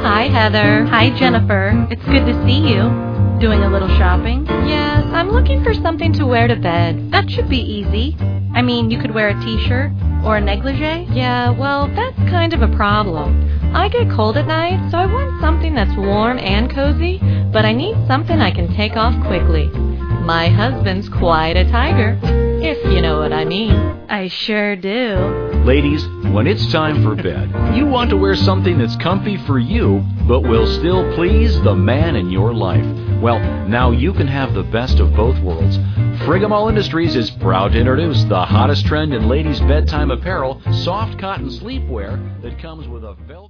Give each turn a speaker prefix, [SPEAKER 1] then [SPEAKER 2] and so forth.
[SPEAKER 1] Hi, Heather. Hi, Jennifer. It's good to see you. Doing a little shopping? Yes, I'm looking for something to wear to bed. That should be easy. I mean, you could wear a t-shirt or a negligee. Yeah, well, that's kind of a problem. I get cold at night, so I want something that's warm and cozy, but I need something I can take off quickly. My husband's quite a tiger, if you know what I mean. I sure do.
[SPEAKER 2] Ladies, when it's time for bed, you want to wear something that's comfy for you, but will still please the man in your life. Well, now you can have the best of both worlds. Frigamall Industries is proud to introduce the hottest trend in ladies' bedtime apparel, soft cotton sleepwear that comes with a velvet